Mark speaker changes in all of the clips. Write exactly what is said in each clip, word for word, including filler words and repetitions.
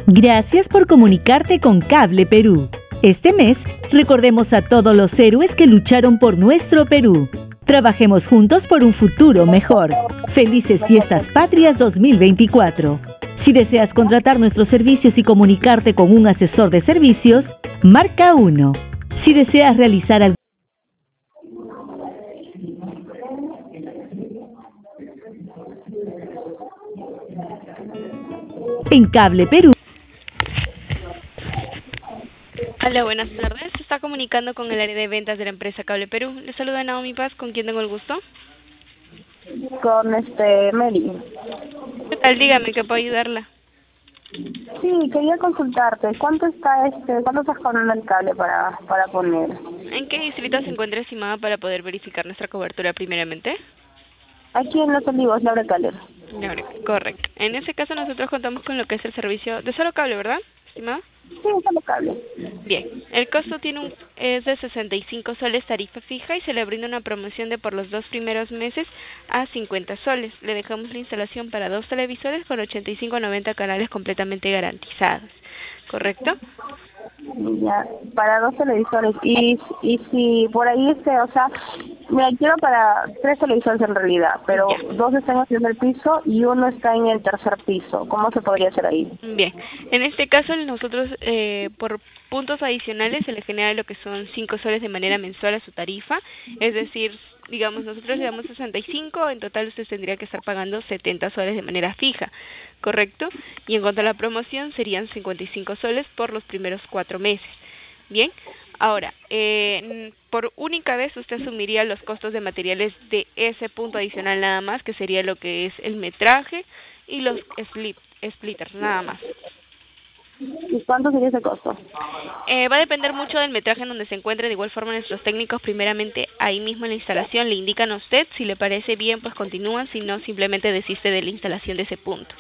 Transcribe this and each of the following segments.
Speaker 1: Gracias por comunicarte con Cable Perú. Este mes, recordemos a todos los héroes que lucharon por nuestro Perú. Trabajemos juntos por un futuro mejor. Felices Fiestas Patrias dos mil veinticuatro. Si deseas contratar nuestros servicios y comunicarte con un asesor de servicios, marca uno. Si deseas realizar algo en Cable Perú.
Speaker 2: Hola, buenas tardes. Se está comunicando con el área de ventas de la empresa Cable Perú. Le saluda Naomi Paz, ¿con quién tengo el gusto?
Speaker 3: Con este Mary.
Speaker 2: ¿Qué tal? Dígame, ¿qué puedo ayudarla?
Speaker 3: Sí, quería consultarte. ¿Cuánto está este, cuánto estás cobrando el cable para para poner?
Speaker 2: ¿En qué distrito se encuentra, estimada, para poder verificar nuestra cobertura primeramente?
Speaker 3: Aquí en Los Olivos, Laura Caler.
Speaker 2: Laura, correcto. En ese caso nosotros contamos con lo que es el servicio de solo cable, ¿verdad, estimada?
Speaker 3: Sí, solo cable.
Speaker 2: Bien, el costo tiene un, es de sesenta y cinco soles tarifa fija y se le brinda una promoción de por los dos primeros meses a cincuenta soles. Le dejamos la instalación para dos televisores con ochenta y cinco a noventa canales completamente garantizados, ¿correcto?
Speaker 3: Ya, para dos televisores. Y y si por ahí este, o sea, mira, quiero para tres televisores en realidad, pero
Speaker 2: Ya.
Speaker 3: dos están haciendo el piso y uno está en el tercer piso. ¿Cómo se podría hacer ahí?
Speaker 2: Bien, en este caso nosotros eh, por puntos adicionales se le genera lo que son cinco soles de manera mensual a su tarifa, es decir, digamos nosotros le damos sesenta y cinco, en total usted tendría que estar pagando setenta soles de manera fija, ¿correcto? Y en cuanto a la promoción serían cincuenta y cinco soles por los primeros cuatro meses. Bien, ahora, eh, por única vez usted asumiría los costos de materiales de ese punto adicional nada más, que sería lo que es el metraje y los split, splitters, nada más.
Speaker 3: ¿Y cuánto sería ese costo?
Speaker 2: Eh, va a depender mucho del metraje en donde se encuentre. De igual forma, nuestros técnicos primeramente ahí mismo en la instalación le indican a usted, si le parece bien pues continúan, si no simplemente desiste de la instalación de ese punto.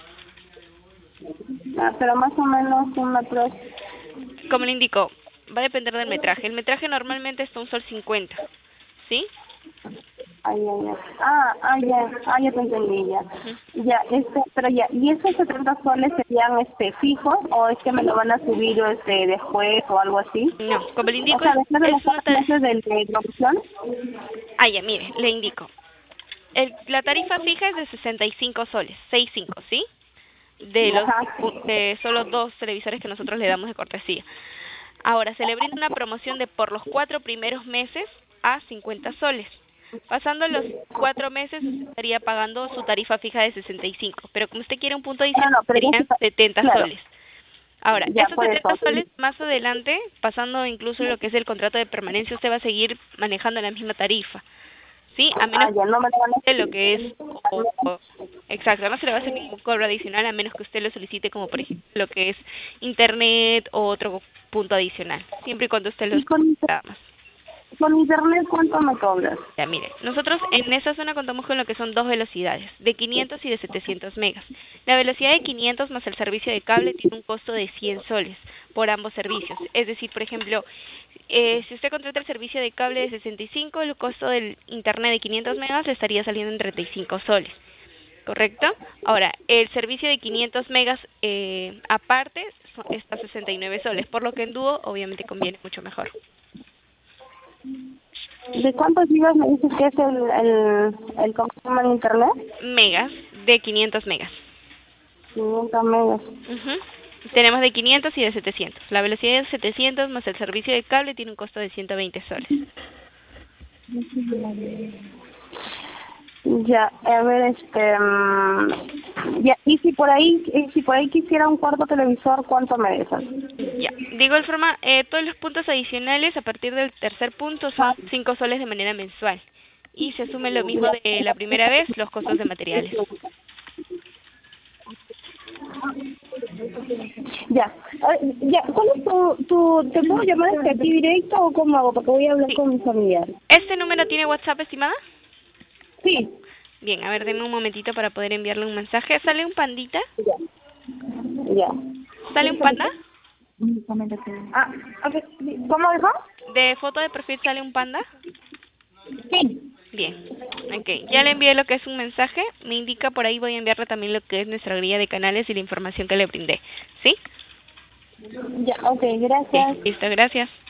Speaker 3: Ah, pero más o menos un metro.
Speaker 2: Como le indico, va a depender del metraje. El metraje normalmente está un sol cincuenta, ¿sí?
Speaker 3: Ay, ay, ay. Ah, ah, ya, ah, ya te entendí, ya.
Speaker 2: Uh-huh.
Speaker 3: Ya, este, pero ya, ¿y esos setenta soles serían, este, fijos o es que me lo van a subir, este, después o algo así?
Speaker 2: No, como le
Speaker 3: O
Speaker 2: indico,
Speaker 3: sea,
Speaker 2: es,
Speaker 3: después de los
Speaker 2: es una
Speaker 3: cuatro
Speaker 2: tarifa...
Speaker 3: meses de, de promoción.
Speaker 2: Ah, ya, mire, le indico. El, la tarifa fija es de sesenta y cinco soles, sesenta y cinco, ¿sí? De los
Speaker 3: Ajá.
Speaker 2: de solo dos televisores que nosotros le damos de cortesía. Ahora, se le brinda una promoción de por los cuatro primeros meses a cincuenta soles. Pasando los cuatro meses, usted estaría pagando su tarifa fija de sesenta y cinco, pero como usted quiere un punto
Speaker 3: No,
Speaker 2: adicional,
Speaker 3: no, pero
Speaker 2: serían
Speaker 3: ya se-
Speaker 2: setenta
Speaker 3: claro,
Speaker 2: soles. Ahora,
Speaker 3: ya
Speaker 2: esos
Speaker 3: por
Speaker 2: setenta
Speaker 3: eso.
Speaker 2: soles, más adelante, pasando incluso lo que es el contrato de permanencia, usted va a seguir manejando la misma tarifa, ¿sí? A menos
Speaker 3: Ah, ya, no me lo van a
Speaker 2: de lo que es, o, o- exacto, no se le va a hacer ningún cobro adicional a menos que usted lo solicite, como por ejemplo lo que es internet o otro punto adicional, siempre y cuando usted
Speaker 3: ¿Y
Speaker 2: los
Speaker 3: con, inter-
Speaker 2: nada más.
Speaker 3: con internet cuánto me cobras?
Speaker 2: Ya, mire, nosotros en esa zona contamos con lo que son dos velocidades, de quinientos y de setecientos megas. La velocidad de quinientos más el servicio de cable tiene un costo de cien soles por ambos servicios. Es decir, por ejemplo, eh, si usted contrata el servicio de cable de sesenta y cinco, el costo del internet de quinientos megas le estaría saliendo en treinta y cinco soles. ¿Correcto? Ahora, el servicio de quinientos megas eh, aparte son, está a sesenta y nueve soles, por lo que en dúo obviamente conviene mucho mejor.
Speaker 3: ¿De cuántos gigas me dices que es el, el, el consumo en internet?
Speaker 2: Megas, de quinientos megas.
Speaker 3: quinientos megas.
Speaker 2: Uh-huh. Tenemos de quinientos y de setecientos. La velocidad de setecientos más el servicio de cable tiene un costo de ciento veinte soles.
Speaker 3: Ya, a ver, este, mm, ya, y si por ahí, y si por ahí quisiera un cuarto televisor, ¿cuánto me dejas?
Speaker 2: Ya, de igual forma, eh, todos los puntos adicionales a partir del tercer punto son cinco soles de manera mensual. Y se asume lo mismo de la primera vez, los costos de materiales.
Speaker 3: Ya, a ver, ya, ¿cuál es tu, tu, te puedo llamar desde aquí directo o cómo hago? Porque voy a hablar
Speaker 2: Sí.
Speaker 3: con mi familiar.
Speaker 2: ¿Este número tiene WhatsApp, estimada?
Speaker 3: Sí.
Speaker 2: Bien, a ver, denme un momentito para poder enviarle un mensaje. ¿Sale un pandita?
Speaker 3: Ya. Ya.
Speaker 2: ¿Sale un panda?
Speaker 3: Ah, a ver, ¿cómo dijo?
Speaker 2: ¿De foto de perfil sale un panda?
Speaker 3: Sí.
Speaker 2: Bien, ok, ya le envié lo que es un mensaje, me indica por ahí, voy a enviarle también lo que es nuestra guía de canales y la información que le brindé, ¿sí?
Speaker 3: Ya, ok, gracias.
Speaker 2: Sí, listo, gracias.